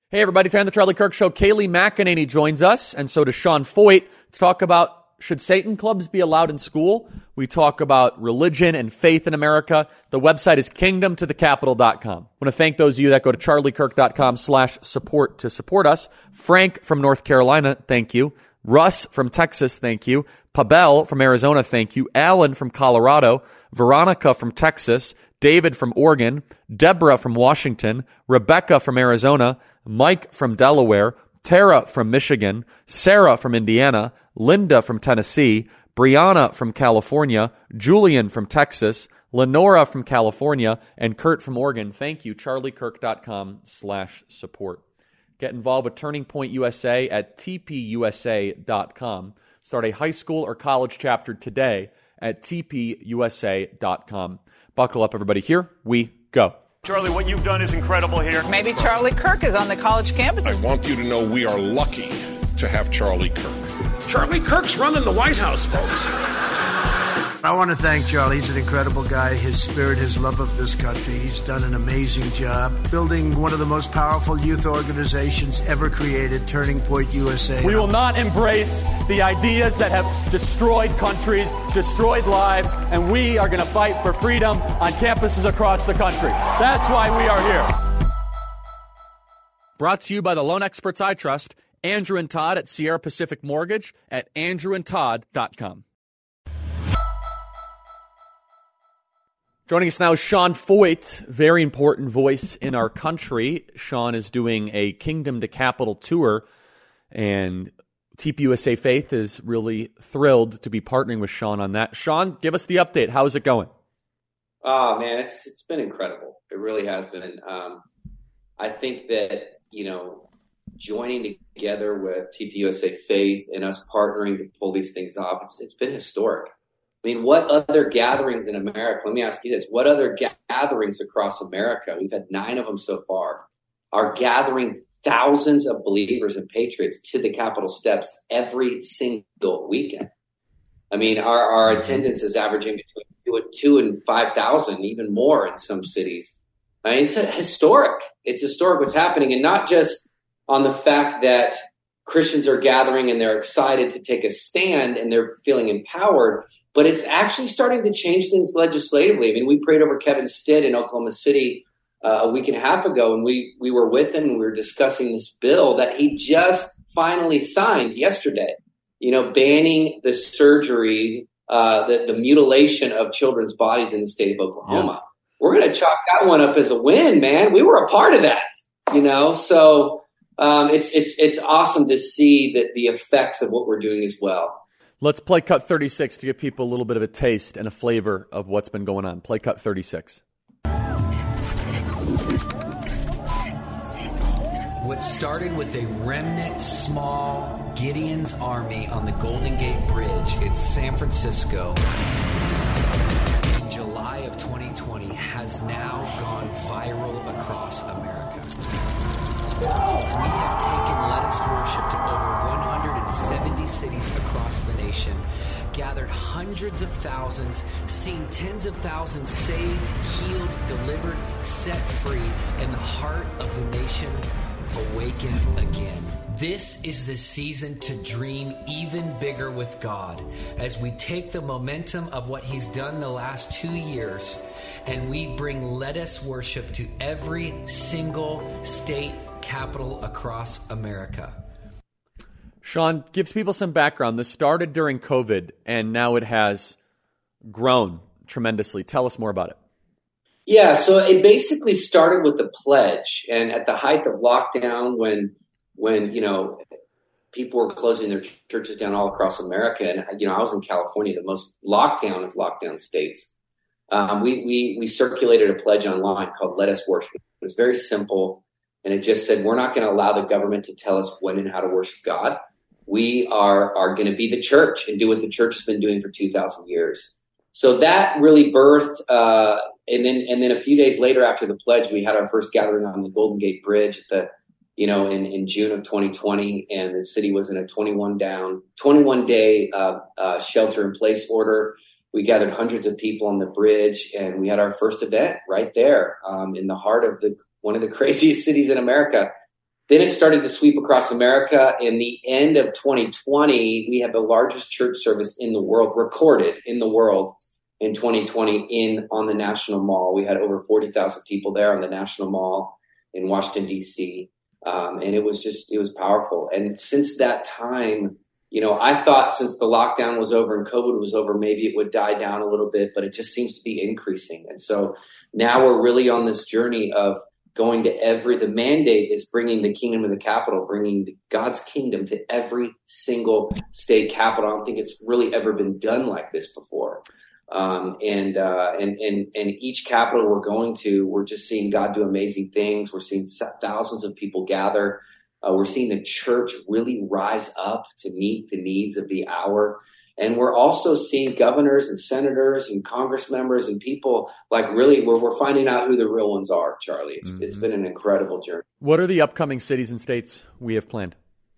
Hey, everybody, fan of the Charlie Kirk Show. Kaylee McEnany joins us, and so does Sean Foyt, to talk about, should Satan clubs be allowed in school? We talk about religion and faith in America. The website is kingdomtothecapital.com. I want to thank those of you that go to charliekirk.com/support to support us. Frank from North Carolina, thank you. Russ from Texas, thank you. Pabel from Arizona, thank you. Alan from Colorado. Veronica from Texas. David from Oregon. Deborah from Washington. Rebecca from Arizona. Mike from Delaware. Tara from Michigan. Sarah from Indiana. Linda from Tennessee. Brianna from California. Julian from Texas. Lenora from California. And Kurt from Oregon. Thank you. charliekirk.com/support. Get involved with Turning Point USA at tpusa.com. Start a high school or college chapter today at tpusa.com. Buckle up, everybody. Here we go. Charlie, what you've done is incredible here. Maybe Charlie Kirk is on the college campus. I want you to know we are lucky to have Charlie Kirk. Charlie Kirk's running the White House, folks. I want to thank Charlie. He's an incredible guy. His spirit, his love of this country. He's done an amazing job building one of the most powerful youth organizations ever created, Turning Point USA. We will not embrace the ideas that have destroyed countries, destroyed lives, and we are going to fight for freedom on campuses across the country. That's why we are here. Brought to you by the loan experts I trust, Andrew and Todd at Sierra Pacific Mortgage at andrewandtodd.com. Joining us now is Sean Foyt, very important voice in our country. Sean is doing a Kingdom to Capital tour, and TPUSA Faith is really thrilled to be partnering with Sean on that. Sean, give us the update. How's it going? Oh, man, it's been incredible. It really has been. I think that, joining together with TPUSA Faith and us partnering to pull these things off, it's been historic. I mean, what other gatherings in America, let me ask you this, what other gatherings across America, we've had 9 of them so far, are gathering thousands of believers and patriots to the Capitol steps every single weekend? I mean, our attendance is averaging between 2,000 and 5,000, even more in some cities. I mean, it's historic. It's historic what's happening, and not just on the fact that Christians are gathering and they're excited to take a stand and they're feeling empowered, but it's actually starting to change things legislatively. I mean, we prayed over Kevin Stitt in Oklahoma City a week and a half ago, and we were with him and we were discussing this bill that he just finally signed yesterday, banning the surgery, the mutilation of children's bodies in the state of Oklahoma. Yes. We're going to chalk that one up as a win, man. We were a part of that, so it's awesome to see that the effects of what we're doing as well. Let's play cut 36 to give people a little bit of a taste and a flavor of what's been going on. Play cut 36. What started with a remnant, small Gideon's army on the Golden Gate Bridge in San Francisco in July of 2020 has now gone viral across America. We have taken Let Us Worship to over 170 cities across the nation, gathered hundreds of thousands, seen tens of thousands saved, healed, delivered, set free, and the heart of the nation awaken again. This is the season to dream even bigger with God as we take the momentum of what He's done the last 2 years and we bring Let Us Worship to every single state capital across America. Sean, gives people some background. This started during COVID, and now it has grown tremendously. Tell us more about it. Yeah, so it basically started with the pledge, and at the height of lockdown, when people were closing their churches down all across America, and I was in California, the most lockdown of lockdown states. We circulated a pledge online called "Let Us Worship." It was very simple, and it just said, we're not going to allow the government to tell us when and how to worship God. We are going to be the church and do what the church has been doing for 2,000 years. So that really birthed, and then a few days later after the pledge, we had our first gathering on the Golden Gate Bridge at in June of 2020, and the city was in a 21-day shelter-in-place order. We gathered hundreds of people on the bridge, and we had our first event right there in the heart of one of the craziest cities in America. then it started to sweep across America. In the end of 2020, we had the largest church service in the world, recorded in the world in 2020 on the National Mall. We had over 40,000 people there on the National Mall in Washington, D.C. And it was powerful. And since that time, I thought since the lockdown was over and COVID was over, maybe it would die down a little bit, but it just seems to be increasing. And so now we're really on this journey of going to the mandate is bringing the kingdom to the capital, bringing God's kingdom to every single state capital. I don't think it's really ever been done like this before. And each capital we're going to, we're just seeing God do amazing things. We're seeing thousands of people gather. We're seeing the church really rise up to meet the needs of the hour. And we're also seeing governors and senators and Congress members and people really we're finding out who the real ones are, Charlie. It's been an incredible journey. What are the upcoming cities and states we have planned?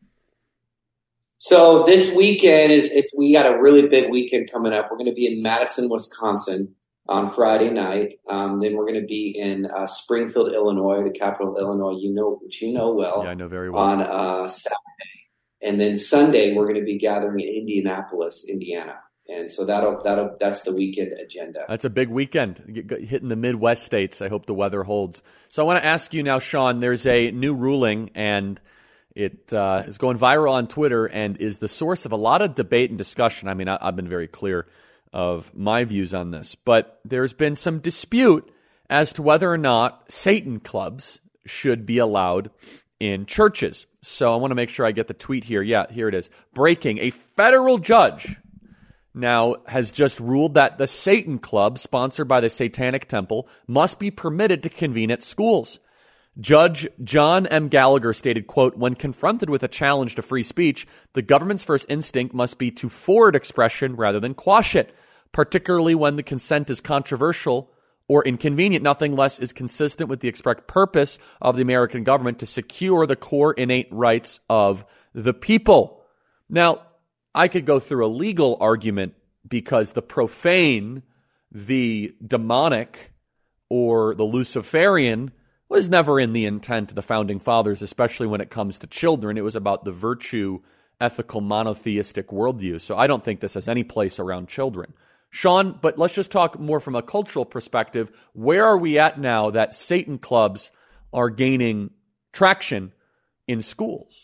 So this weekend we got a really big weekend coming up. We're going to be in Madison, Wisconsin on Friday night. Then we're going to be in Springfield, Illinois, the capital of Illinois, which you know well. Yeah, I know very well. On Saturday. And then Sunday, we're going to be gathering in Indianapolis, Indiana. And so that's the weekend agenda. That's a big weekend, hitting the Midwest states. I hope the weather holds. So I want to ask you now, Sean, there's a new ruling, and it is going viral on Twitter and is the source of a lot of debate and discussion. I mean, I've been very clear of my views on this, but there's been some dispute as to whether or not Satan clubs should be allowed in churches. So I want to make sure I get the tweet here. Yeah, here it is. Breaking: a federal judge now has just ruled that the Satan Club, sponsored by the Satanic Temple, must be permitted to convene at schools. Judge John M. Gallagher stated, quote, "When confronted with a challenge to free speech, the government's first instinct must be to forward expression rather than quash it, particularly when the consent is controversial or inconvenient. Nothing less is consistent with the expressed purpose of the American government to secure the core innate rights of the people." Now, I could go through a legal argument because the profane, the demonic, or the Luciferian was never in the intent of the founding fathers, especially when it comes to children. It was about the virtue, ethical, monotheistic worldview. So I don't think this has any place around children. Sean, but let's just talk more from a cultural perspective. Where are we at now that Satan clubs are gaining traction in schools?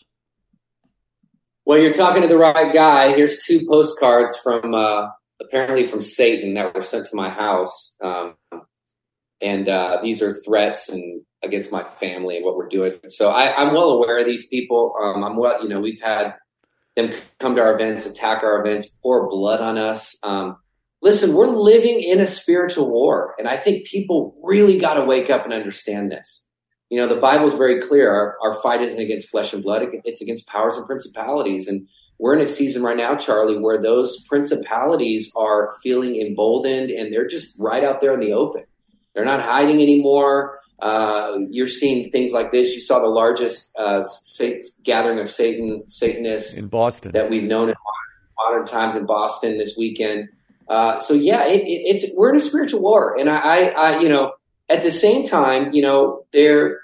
Well, you're talking to the right guy. Here's 2 postcards from apparently from Satan that were sent to my house. And these are threats and against my family and what we're doing. So I'm well aware of these people. We've had them come to our events, attack our events, pour blood on us. Listen, we're living in a spiritual war, and I think people really got to wake up and understand this. The Bible is very clear. Our fight isn't against flesh and blood. It's against powers and principalities. And we're in a season right now, Charlie, where those principalities are feeling emboldened, and they're just right out there in the open. They're not hiding anymore. You're seeing things like this. You saw the largest gathering of Satanists in Boston that we've known in modern times in Boston this weekend. We're in a spiritual war, and I at the same time, they're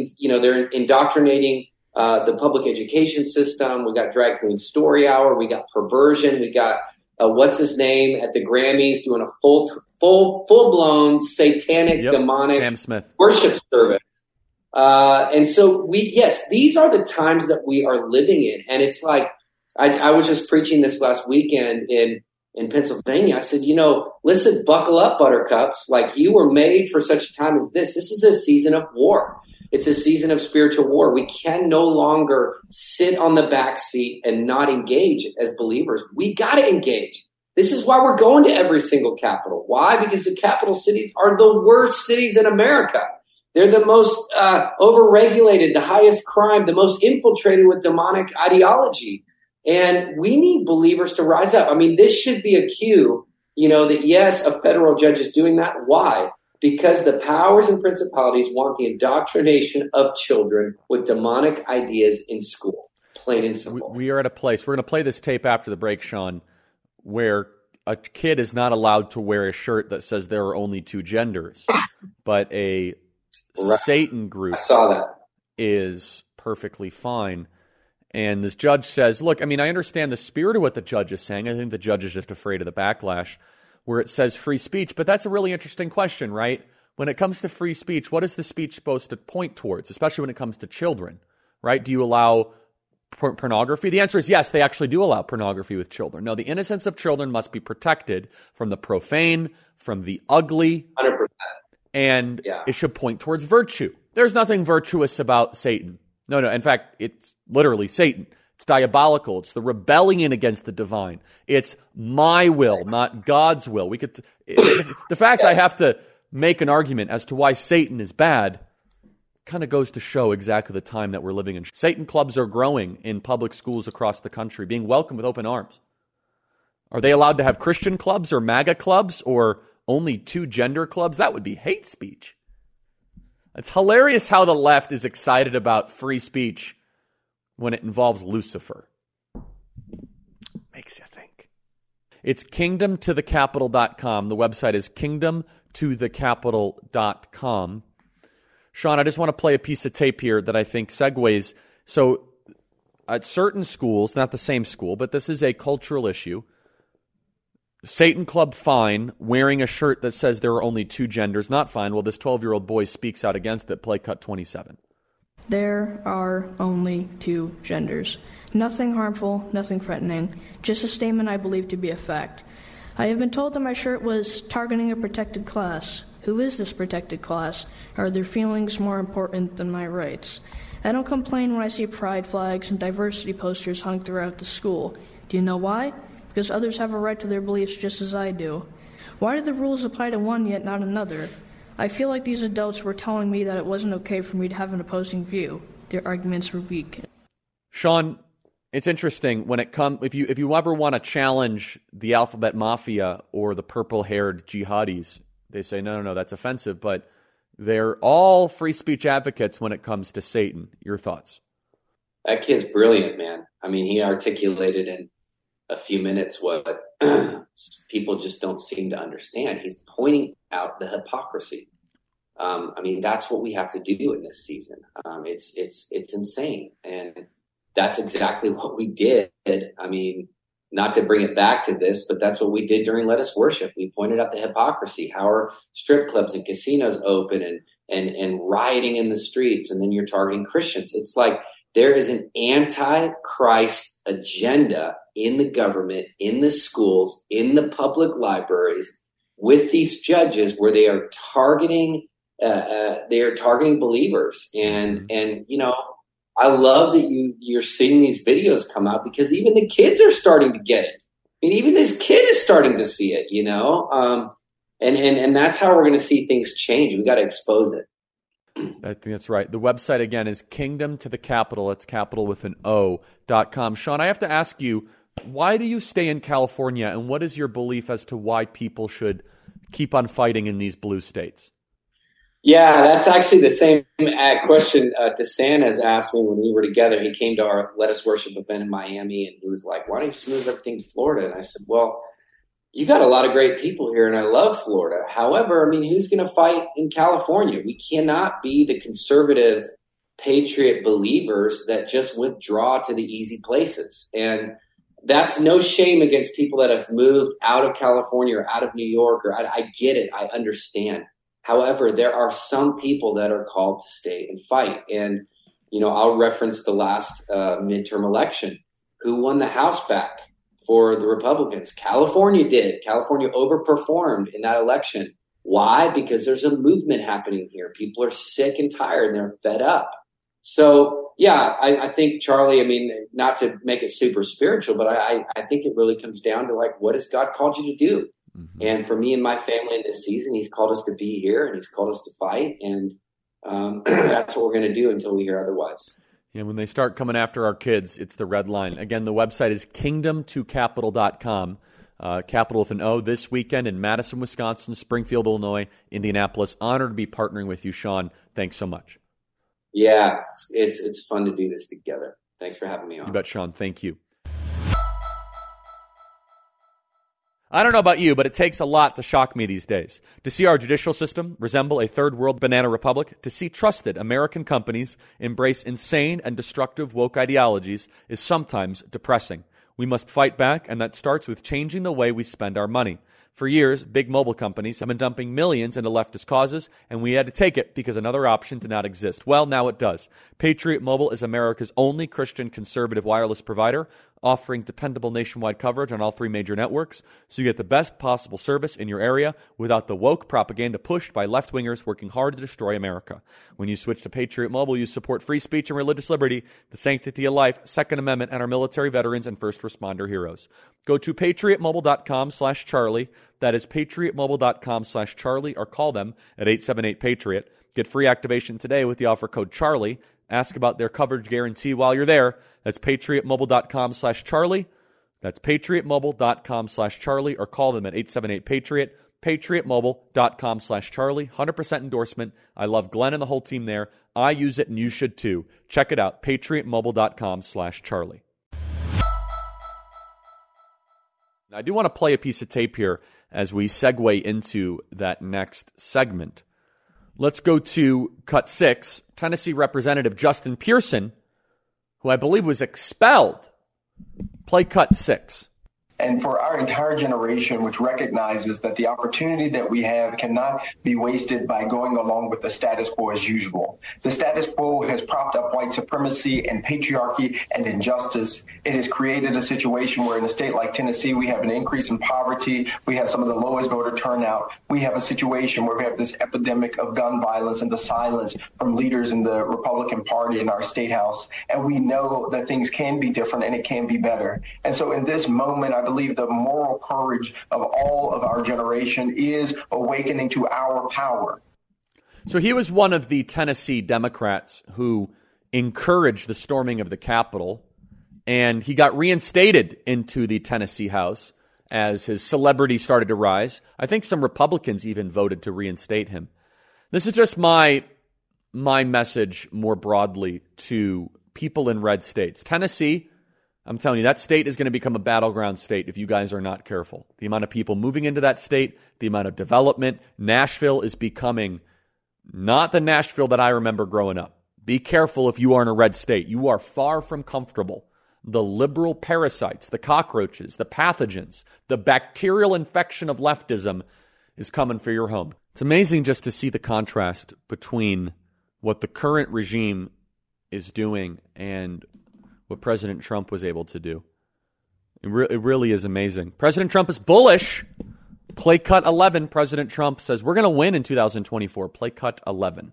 indoctrinating the public education system. We got Drag Queen Story Hour. We got perversion. We got what's his name at the Grammys doing a full blown satanic demonic Sam Smith worship service. And so these are the times that we are living in, and it's like I was just preaching this last weekend in Pennsylvania. I said, listen, buckle up, buttercups. Like, you were made for such a time as this. This is a season of war. It's a season of spiritual war. We can no longer sit on the back seat and not engage as believers. We got to engage. This is why we're going to every single capital. Why? Because the capital cities are the worst cities in America. They're the most overregulated, the highest crime, the most infiltrated with demonic ideology. And we need believers to rise up. I mean, this should be a cue, that yes, a federal judge is doing that. Why? Because the powers and principalities want the indoctrination of children with demonic ideas in school. Plain and simple. We are at a place, we're going to play this tape after the break, Sean, where a kid is not allowed to wear a shirt that says there are only 2 genders, but a Satan group I saw that. is perfectly fine. And this judge says, look, I mean, I understand the spirit of what the judge is saying. I think the judge is just afraid of the backlash where it says free speech. But that's a really interesting question, right? When it comes to free speech, what is the speech supposed to point towards, especially when it comes to children, right? Do you allow pornography? The answer is yes, they actually do allow pornography with children. No, the innocence of children must be protected from the profane, from the ugly, 100%. And it should point towards virtue. There's nothing virtuous about Satan. No. In fact, it's literally Satan. It's diabolical. It's the rebellion against the divine. It's my will, not God's will. The fact I have to make an argument as to why Satan is bad kind of goes to show exactly the time that we're living in. Satan clubs are growing in public schools across the country, being welcomed with open arms. Are they allowed to have Christian clubs or MAGA clubs or only 2 gender clubs? That would be hate speech. It's hilarious how the left is excited about free speech when it involves Lucifer. Makes you think. It's kingdomtothecapital.com. The website is kingdomtothecapital.com. Sean, I just want to play a piece of tape here that I think segues. So at certain schools, not the same school, but this is a cultural issue. Satan Club fine, wearing a shirt that says there are only 2 genders, not fine. Well, this 12-year-old boy speaks out against it. Play cut 27. There are only 2 genders. Nothing harmful, nothing threatening, just a statement I believe to be a fact. I have been told that my shirt was targeting a protected class. Who is this protected class? Are their feelings more important than my rights? I don't complain when I see pride flags and diversity posters hung throughout the school. Do you know why? Because others have a right to their beliefs just as I do. Why do the rules apply to one yet not another? I feel like these adults were telling me that it wasn't okay for me to have an opposing view. Their arguments were weak. Sean, it's interesting when it comes. If you ever want to challenge the Alphabet Mafia or the purple-haired jihadis, they say no, that's offensive. But they're all free speech advocates when it comes to Satan. Your thoughts? That kid's brilliant, man. I mean, he articulated in a few minutes what people just don't seem to understand. He's pointing out the hypocrisy. I mean, that's what we have to do in this season. It's insane. And that's exactly what we did. I mean, not to bring it back to this, but that's what we did during Let Us Worship. We pointed out the hypocrisy. How are strip clubs and casinos open and rioting in the streets? And then you're targeting Christians. It's like there is an anti-Christ agenda in the government, in the schools, in the public libraries, with these judges where they are targeting believers. And you know, I love that you're seeing these videos come out because even the kids are starting to get it. I mean, even this kid is starting to see it, you know? And that's how we're going to see things change. We got to expose it. I think that's right. The website, again, is Kingdom to the Capital. It's capital with an O.com. Sean, I have to ask you, why do you stay in California, and what is your belief as to why people should keep on fighting in these blue states? Yeah, that's actually the same question DeSantis has asked me when we were together. He came to our Let Us Worship event in Miami, and he was like, why don't you just move everything to Florida? And I said, well, you got a lot of great people here, and I love Florida. However, I mean, who's going to fight in California? We cannot be the conservative patriot believers that just withdraw to the easy places. And that's no shame against people that have moved out of California or out of New York. I get it. I understand. However, there are some people that are called to stay and fight. And, you know, I'll reference the last midterm election. Who won the House back for the Republicans? California did. California overperformed in that election. Why? Because there's a movement happening here. People are sick and tired and they're fed up. So, yeah, I think, Charlie, I mean, not to make it super spiritual, but I think it really comes down to, like, what has God called you to do? Mm-hmm. And for me and my family in this season, he's called us to be here and he's called us to fight. And that's what we're going to do until we hear otherwise. Yeah, when they start coming after our kids, it's the red line. Again, the website is kingdomtocapital.com, capital with an O, this weekend in Madison, Wisconsin, Springfield, Illinois, Indianapolis. Honored to be partnering with you, Sean. Thanks so much. Yeah, it's fun to do this together. Thanks for having me on. You bet, Sean. Thank you. I don't know about you, but it takes a lot to shock me these days. To see our judicial system resemble a third world banana republic, to see trusted American companies embrace insane and destructive woke ideologies is sometimes depressing. We must fight back, and that starts with changing the way we spend our money. For years, big mobile companies have been dumping millions into leftist causes, and we had to take it because another option did not exist. Well, now it does. Patriot Mobile is America's only Christian conservative wireless provider, offering dependable nationwide coverage on all 3 major networks, so you get the best possible service in your area without the woke propaganda pushed by left-wingers working hard to destroy America. When you switch to Patriot Mobile, you support free speech and religious liberty, the sanctity of life, Second Amendment, and our military veterans and first responder heroes. Go to patriotmobile.com/Charlie. That is patriotmobile.com/Charlie, or call them at 878-PATRIOT. Get free activation today with the offer code Charlie. Ask about their coverage guarantee while you're there. That's patriotmobile.com/Charlie. That's patriotmobile.com/Charlie, or call them at 878-PATRIOT. patriotmobile.com/Charlie. 100% endorsement. I love Glenn and the whole team there. I use it and you should too. Check it out, patriotmobile.com/Charlie. Now, I do want to play a piece of tape here as we segue into that next segment. Let's go to cut 6. Tennessee Representative Justin Pearson, who I believe was expelled. Play cut 6. And for our entire generation, which recognizes that the opportunity that we have cannot be wasted by going along with the status quo as usual. The status quo has propped up white supremacy and patriarchy and injustice. It has created a situation where in a state like Tennessee, we have an increase in poverty. We have some of the lowest voter turnout. We have a situation where we have this epidemic of gun violence and the silence from leaders in the Republican Party in our state house. And we know that things can be different and it can be better. And so in this moment, I believe the moral courage of all of our generation is awakening to our power. So he was one of the Tennessee Democrats who encouraged the storming of the Capitol, and he got reinstated into the Tennessee House as his celebrity started to rise. I think some Republicans even voted to reinstate him. This is just my message more broadly to people in red states. Tennessee, I'm telling you, that state is going to become a battleground state if you guys are not careful. The amount of people moving into that state, the amount of development. Nashville is becoming not the Nashville that I remember growing up. Be careful if you are in a red state. You are far from comfortable. The liberal parasites, the cockroaches, the pathogens, the bacterial infection of leftism is coming for your home. It's amazing just to see the contrast between what the current regime is doing and what President Trump was able to do. It really is amazing. President Trump is bullish. Play cut 11. President Trump says, we're going to win in 2024. Play cut 11.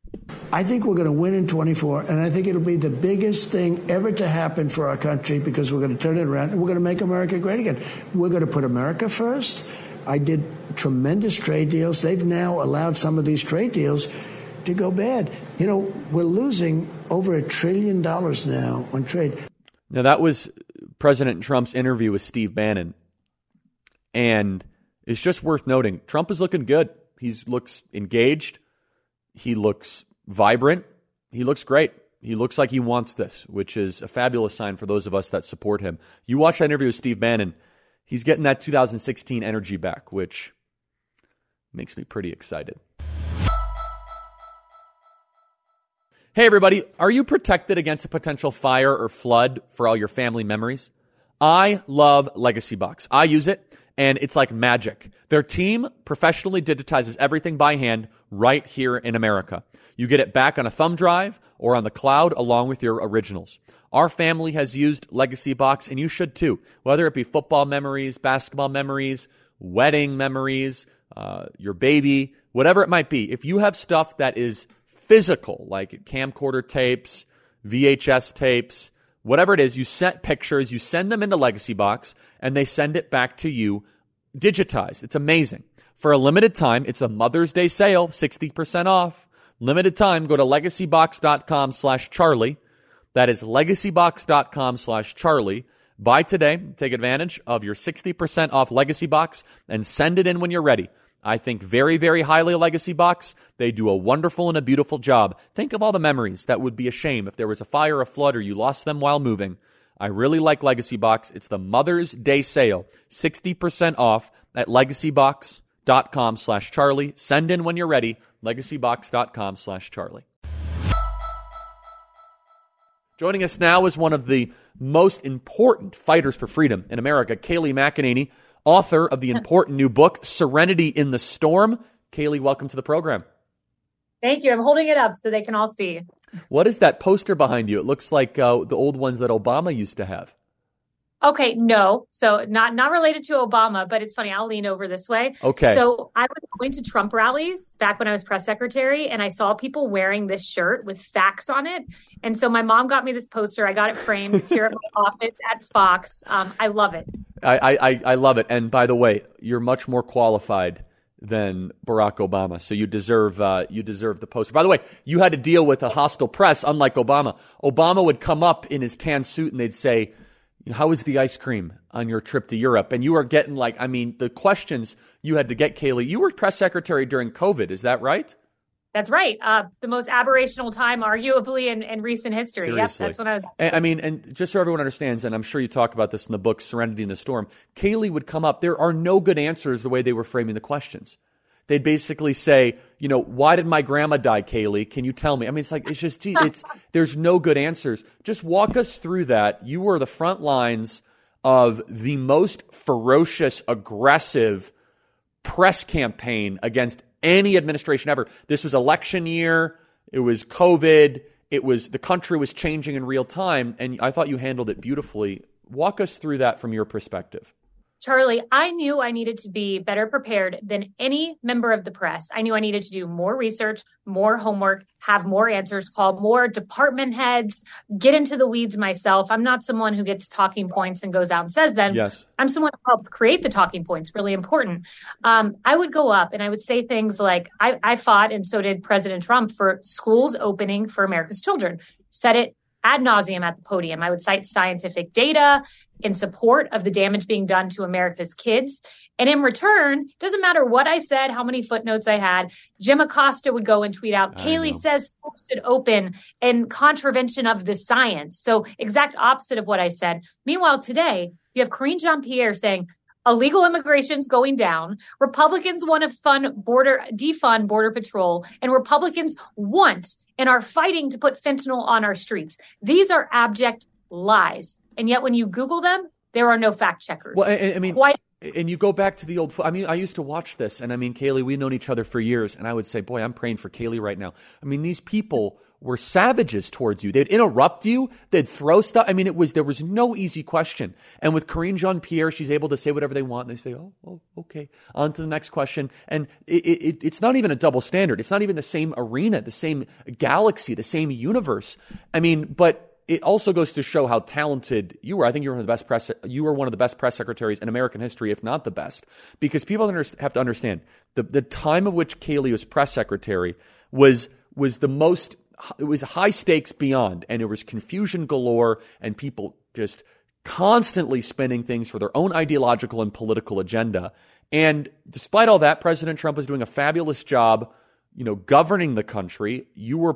I think we're going to win in 24, and I think it'll be the biggest thing ever to happen for our country because we're going to turn it around and we're going to make America great again. We're going to put America first. I did tremendous trade deals. They've now allowed some of these trade deals to go bad. You know, we're losing over $1 trillion now on trade. Now, that was President Trump's interview with Steve Bannon. And it's just worth noting, Trump is looking good. He looks engaged. He looks vibrant. He looks great. He looks like he wants this, which is a fabulous sign for those of us that support him. You watch that interview with Steve Bannon, he's getting that 2016 energy back, which makes me pretty excited. Hey, everybody, are you protected against a potential fire or flood for all your family memories? I love Legacy Box. I use it, and it's like magic. Their team professionally digitizes everything by hand right here in America. You get it back on a thumb drive or on the cloud along with your originals. Our family has used Legacy Box, and you should too. Whether it be football memories, basketball memories, wedding memories, your baby, whatever it might be. If you have stuff that is physical, like camcorder tapes, VHS tapes, whatever it is, you send pictures, you send them into Legacy Box, and they send it back to you digitized. It's amazing. For a limited time, it's a Mother's Day sale, 60% off. Limited time, go to legacybox.com/Charlie. That is legacybox.com/Charlie. Buy today. Take advantage of your 60% off Legacy Box and send it in when you're ready. I think very, very highly of Legacy Box. They do a wonderful and a beautiful job. Think of all the memories that would be a shame if there was a fire, a flood, or you lost them while moving. I really like Legacy Box. It's the Mother's Day sale. 60% off at legacybox.com/Charlie. Send in when you're ready. legacybox.com/Charlie. Joining us now is one of the most important fighters for freedom in America, Kayleigh McEnany, author of the important new book, Serenity in the Storm. Kayleigh, welcome to the program. Thank you. I'm holding it up so they can all see. What is that poster behind you? It looks like the old ones that Obama used to have. Okay, no. So not related to Obama, but it's funny. I'll lean over this way. Okay. So I was going to Trump rallies back when I was press secretary, and I saw people wearing this shirt with facts on it. And so my mom got me this poster. I got it framed. It's here at my office at Fox. I love it. I love it. And by the way, you're much more qualified than Barack Obama, so you deserve the poster. By the way, you had to deal with a hostile press, unlike Obama. Obama would come up in his tan suit and they'd say, "How was the ice cream on your trip to Europe?" And you are getting the questions you had to get, Kayleigh. You were press secretary during COVID, is that right? That's right. The most aberrational time, arguably, in recent history. Seriously. Yep, that's when I was. And just so everyone understands, and I'm sure you talk about this in the book, Serenity in the Storm, Kayleigh would come up. There are no good answers the way they were framing the questions. They'd basically say, why did my grandma die, Kayleigh? Can you tell me? I mean, there's no good answers. Just walk us through that. You were the front lines of the most ferocious, aggressive press campaign against any administration ever. This was election year. It was COVID. The country was changing in real time. And I thought you handled it beautifully. Walk us through that from your perspective. Charlie, I knew I needed to be better prepared than any member of the press. I knew I needed to do more research, more homework, have more answers, call more department heads, get into the weeds myself. I'm not someone who gets talking points and goes out and says them. Yes. I'm someone who helps create the talking points, really important. I would go up and I would say things like, I fought, and so did President Trump, for schools opening for America's children. Said it ad nauseum at the podium. I would cite scientific data in support of the damage being done to America's kids. And in return, doesn't matter what I said, how many footnotes I had, Jim Acosta would go and tweet out, Kayleigh says schools should open in contravention of the science. So exact opposite of what I said. Meanwhile, today, you have Karine Jean-Pierre saying, illegal immigration's going down. Republicans want to defund Border Patrol, and Republicans want and are fighting to put fentanyl on our streets. These are abject lies. And yet when you Google them, there are no fact checkers. Well, and you go back to the old, I used to watch this, and Kayleigh, we've known each other for years, and I would say, boy, I'm praying for Kayleigh right now. These people were savages towards you. They'd interrupt you. They'd throw stuff. There was no easy question. And with Karine Jean-Pierre, she's able to say whatever they want. And they say, oh, okay. On to the next question. And it's not even a double standard. It's not even the same arena, the same galaxy, the same universe. But it also goes to show how talented you were. I think you were one of the best press secretaries in American history, if not the best. Because people have to understand the time of which Kayleigh was press secretary was the most. It was high stakes beyond, and it was confusion galore, and people just constantly spinning things for their own ideological and political agenda. And despite all that, President Trump was doing a fabulous job, governing the country. You were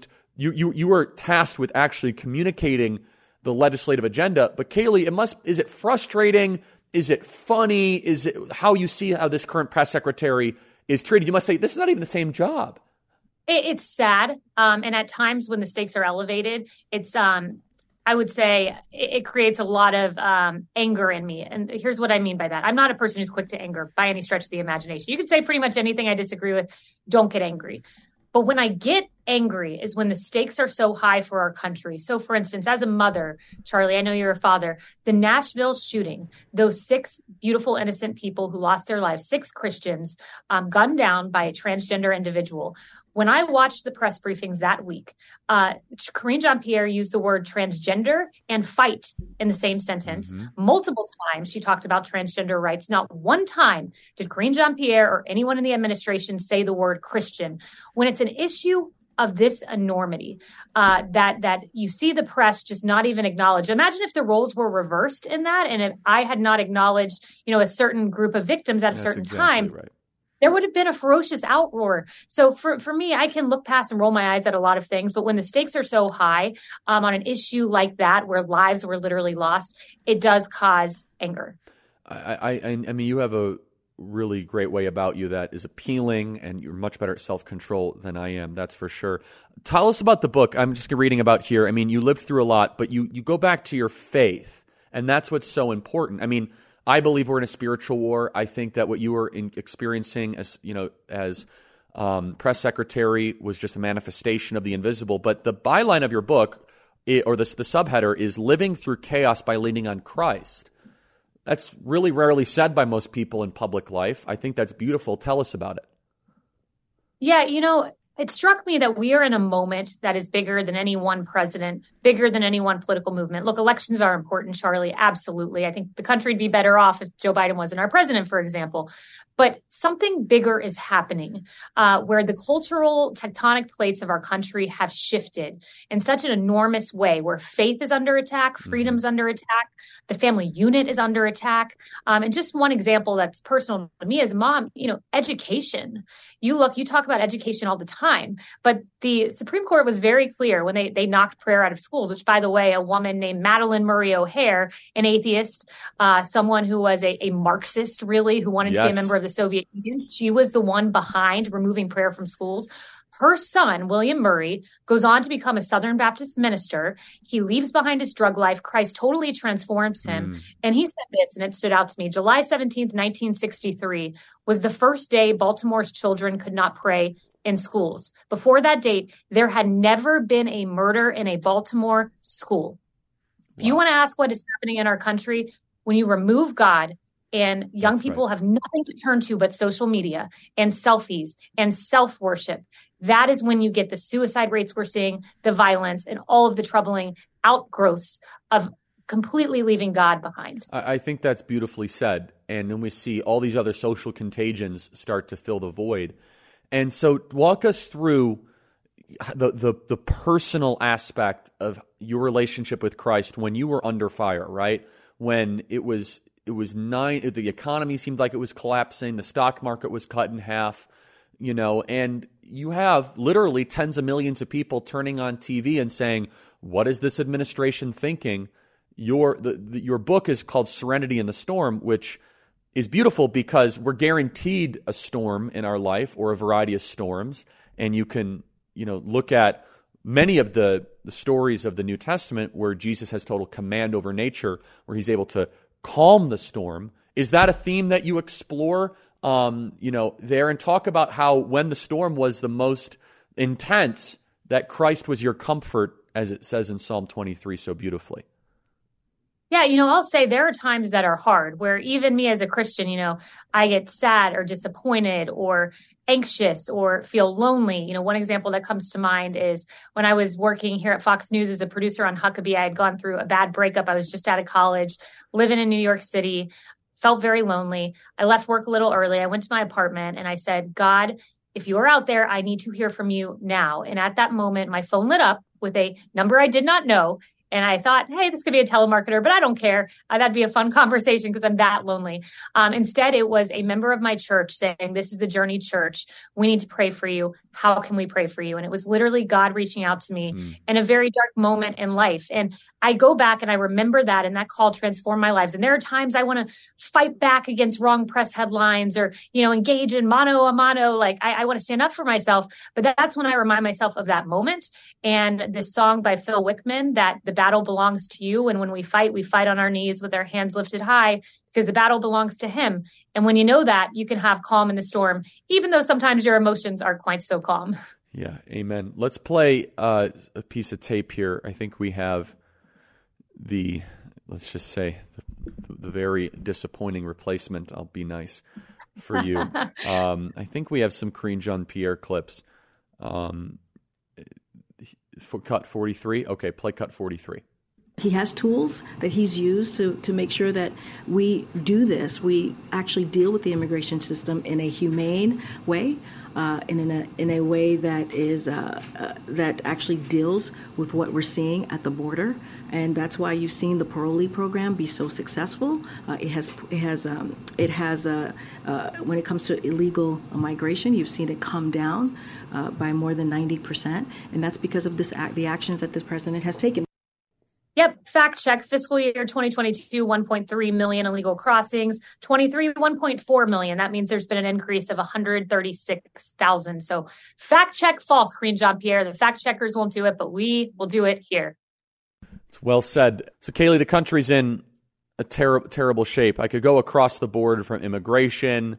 you were tasked with actually communicating the legislative agenda. But Kayleigh, is it frustrating? Is it funny? Is it how you see how this current press secretary is treated? You must say, this is not even the same job. It's sad. And at times when the stakes are elevated, it's, I would say it creates a lot of anger in me. And here's what I mean by that. I'm not a person who's quick to anger by any stretch of the imagination. You could say pretty much anything I disagree with. Don't get angry. But when I get angry is when the stakes are so high for our country. So, for instance, as a mother, Charlie, I know you're a father, the Nashville shooting, those 6 beautiful, innocent people who lost their lives, 6 Christians, gunned down by a transgender individual. When I watched the press briefings that week, Karine Jean-Pierre used the word transgender and fight in the same sentence. Mm-hmm. Multiple times she talked about transgender rights. Not one time did Karine Jean-Pierre or anyone in the administration say the word Christian. When it's an issue of this enormity, that you see the press just not even acknowledge. Imagine if the roles were reversed in that, and if I had not acknowledged, a certain group of victims at a certain time. Right. there would have been a ferocious outroar. So for me, I can look past and roll my eyes at a lot of things, but when the stakes are so high on an issue like that, where lives were literally lost, it does cause anger. I mean, you have a really great way about you that is appealing, and you're much better at self-control than I am, that's for sure. Tell us about the book. I'm just reading about here. I mean, you lived through a lot, but you go back to your faith, and that's what's so important. I mean, I believe we're in a spiritual war. I think that what you were experiencing as press secretary was just a manifestation of the invisible. But the byline of your book, or the subheader, is living through chaos by leaning on Christ. That's really rarely said by most people in public life. I think that's beautiful. Tell us about it. Yeah, it struck me that we are in a moment that is bigger than any one president, bigger than any one political movement. Look, elections are important, Charlie. Absolutely. I think the country would be better off if Joe Biden wasn't our president, for example. But something bigger is happening where the cultural tectonic plates of our country have shifted in such an enormous way, where faith is under attack, freedom's under attack, the family unit is under attack. And just one example that's personal to me as a mom, education. You talk about education all the time, but the Supreme Court was very clear when they knocked prayer out of schools, which, by the way, a woman named Madeleine Murray O'Hair, an atheist, someone who was a Marxist, really, who wanted to be a member of the Soviet Union. She was the one behind removing prayer from schools. Her son, William Murray, goes on to become a Southern Baptist minister. He leaves behind his drug life. Christ totally transforms him. And he said this, and it stood out to me. July 17th, 1963 was the first day Baltimore's children could not pray in schools. Before that date, there had never been a murder in a Baltimore school. If you want to ask what is happening in our country, when you remove God, and young people have nothing to turn to but social media and selfies and self-worship, that is when you get the suicide rates we're seeing, the violence, and all of the troubling outgrowths of completely leaving God behind. I think that's beautifully said. And then we see all these other social contagions start to fill the void. And so walk us through the personal aspect of your relationship with Christ when you were under fire, right? When the economy seemed like it was collapsing, the stock market was cut in half, and you have literally tens of millions of people turning on TV and saying, what is this administration thinking? Your book is called Serenity in the Storm, which is beautiful because we're guaranteed a storm in our life, or a variety of storms, and you can look at many of the stories of the New Testament where Jesus has total command over nature, where he's able to calm the storm. Is that a theme that you explore, there, and talk about how when the storm was the most intense, that Christ was your comfort, as it says in Psalm 23 so beautifully? Yeah, I'll say there are times that are hard where even me as a Christian, I get sad or disappointed or anxious or feel lonely. One example that comes to mind is when I was working here at Fox News as a producer on Huckabee. I had gone through a bad breakup. I was just out of college, living in New York City, felt very lonely. I left work a little early. I went to my apartment and I said, God, if you are out there, I need to hear from you now. And at that moment, my phone lit up with a number I did not know. And I thought, hey, this could be a telemarketer, but I don't care. That'd be a fun conversation because I'm that lonely. Instead, it was a member of my church saying, this is the Journey Church. We need to pray for you. How can we pray for you? And it was literally God reaching out to me in a very dark moment in life. And I go back and I remember that, and that call transformed my lives. And there are times I want to fight back against wrong press headlines or, engage in mano a mano. Like I want to stand up for myself. But that's when I remind myself of that moment. And this song by Phil Wickman, that the battle belongs to you. And when we fight on our knees with our hands lifted high because the battle belongs to him. And when you know that, you can have calm in the storm, even though sometimes your emotions aren't quite so calm. Yeah, amen. Let's play a piece of tape here. I think we have let's just say, the very disappointing replacement. I'll be nice for you. I think we have some Karine Jean-Pierre clips. For cut 43? Okay, play cut 43. He has tools that he's used to make sure that we do this. We actually deal with the immigration system in a humane way, and in a way that is that actually deals with what we're seeing at the border. And that's why you've seen the parolee program be so successful. It has when it comes to illegal migration, you've seen it come down by more than 90%, and that's because of the actions that this president has taken. Yep. Fact check. Fiscal year 2022, 1.3 million illegal crossings, 23, 1.4 million. That means there's been an increase of 136,000. So fact check false, Karine Jean-Pierre. The fact checkers won't do it, but we will do it here. It's well said. So Kaylee, the country's in a terrible shape. I could go across the board from immigration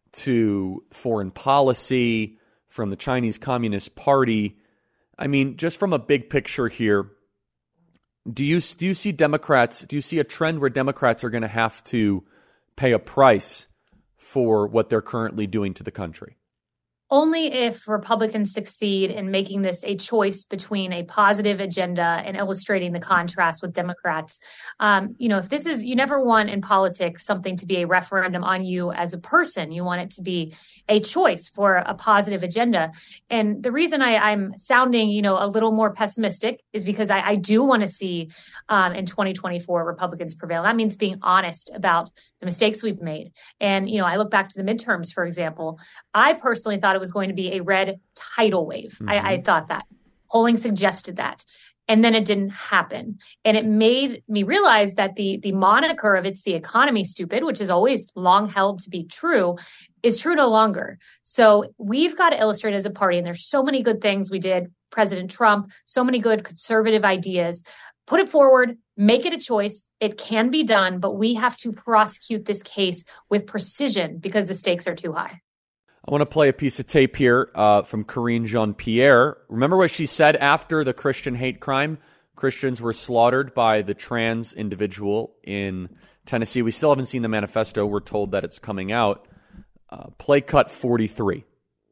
to foreign policy, from the Chinese Communist Party. I mean, just from a big picture here, do you see Democrats, do you see a trend where Democrats are going to have to pay a price for what they're currently doing to the country? Only if Republicans succeed in making this a choice between a positive agenda and illustrating the contrast with Democrats. If this is, you never want in politics something to be a referendum on you as a person. You want it to be a choice for a positive agenda. And the reason I'm sounding, a little more pessimistic is because I do want to see in 2024 Republicans prevail. That means being honest about the mistakes we've made. And, I look back to the midterms, for example. I personally thought it was going to be a red tidal wave. Mm-hmm. I thought that. Polling suggested that. And then it didn't happen. And it made me realize that the moniker of "it's the economy, stupid," which is always long held to be true, is true no longer. So we've got to illustrate as a party, and there's so many good things we did, President Trump, so many good conservative ideas. Put it forward, make it a choice. It can be done, but we have to prosecute this case with precision because the stakes are too high. I want to play a piece of tape here from Karine Jean-Pierre. Remember what she said after the Christian hate crime? Christians were slaughtered by the trans individual in Tennessee. We still haven't seen the manifesto. We're told that it's coming out. Play cut 43.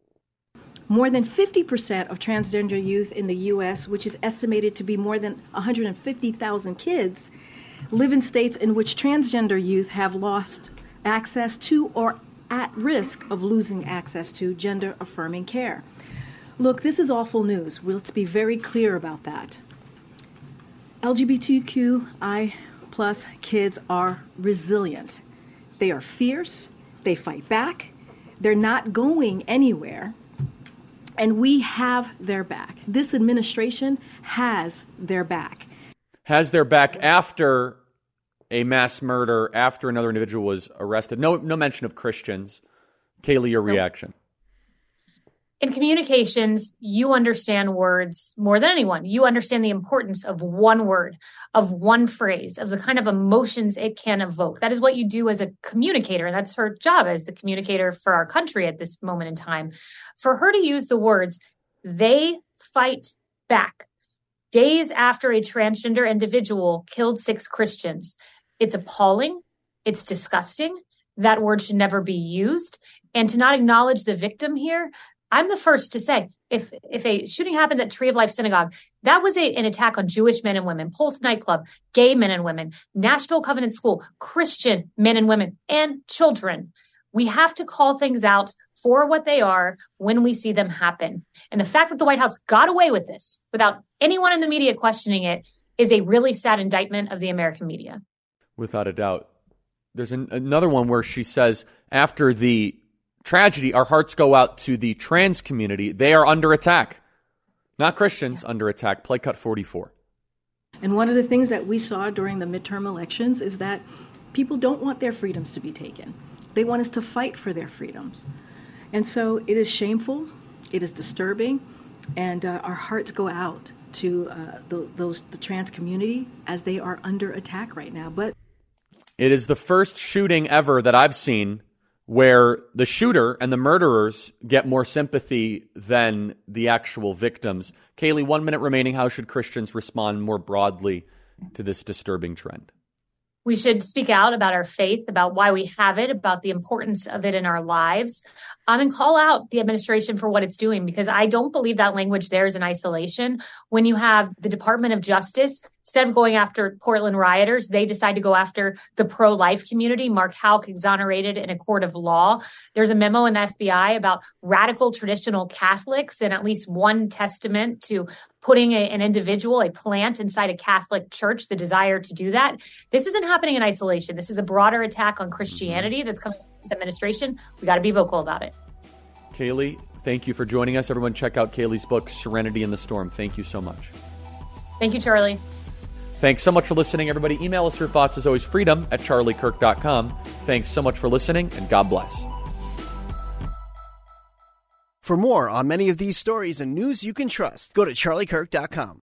More than 50% of transgender youth in the U.S., which is estimated to be more than 150,000 kids, live in states in which transgender youth have lost access to or at risk of losing access to gender-affirming care. Look, this is awful news. Let's be very clear about that. LGBTQI+ kids are resilient. They are fierce. They fight back. They're not going anywhere. And we have their back. This administration has their back. Has their back after a mass murder, after another individual was arrested. No mention of Christians. Kaylee, your reaction. In communications, you understand words more than anyone. You understand the importance of one word, of one phrase, of the kind of emotions it can evoke. That is what you do as a communicator, and that's her job as the communicator for our country at this moment in time. For her to use the words, "they fight back," days after a transgender individual killed 6 Christians, it's appalling. It's disgusting. That word should never be used. And to not acknowledge the victim here, I'm the first to say, if a shooting happens at Tree of Life Synagogue, that was an attack on Jewish men and women, Pulse nightclub, gay men and women, Nashville Covenant School, Christian men and women, and children. We have to call things out for what they are when we see them happen. And the fact that the White House got away with this without anyone in the media questioning it is a really sad indictment of the American media. Without a doubt. There's another one where she says, after the tragedy, our hearts go out to the trans community. They are under attack. Not Christians, under attack. Play cut 44. And one of the things that we saw during the midterm elections is that people don't want their freedoms to be taken. They want us to fight for their freedoms. And so it is shameful, it is disturbing, and our hearts go out to the trans community as they are under attack right now. But it is the first shooting ever that I've seen where the shooter and the murderers get more sympathy than the actual victims. Kaylee, 1 minute remaining. How should Christians respond more broadly to this disturbing trend? We should speak out about our faith, about why we have it, about the importance of it in our lives, and call out the administration for what it's doing, because I don't believe that language there is in isolation. When you have the Department of Justice Instead of going after Portland rioters, they decide to go after the pro-life community. Mark Houck exonerated in a court of law. There's a memo in the FBI about radical traditional Catholics and at least one testament to putting an individual, a plant inside a Catholic church, the desire to do that. This isn't happening in isolation. This is a broader attack on Christianity that's coming from this administration. We got to be vocal about it. Kayleigh, thank you for joining us. Everyone check out Kayleigh's book, Serenity in the Storm. Thank you so much. Thank you, Charlie. Thanks so much for listening, everybody. Email us your thoughts, as always, freedom@charliekirk.com. Thanks so much for listening, and God bless. For more on many of these stories and news you can trust, go to charliekirk.com.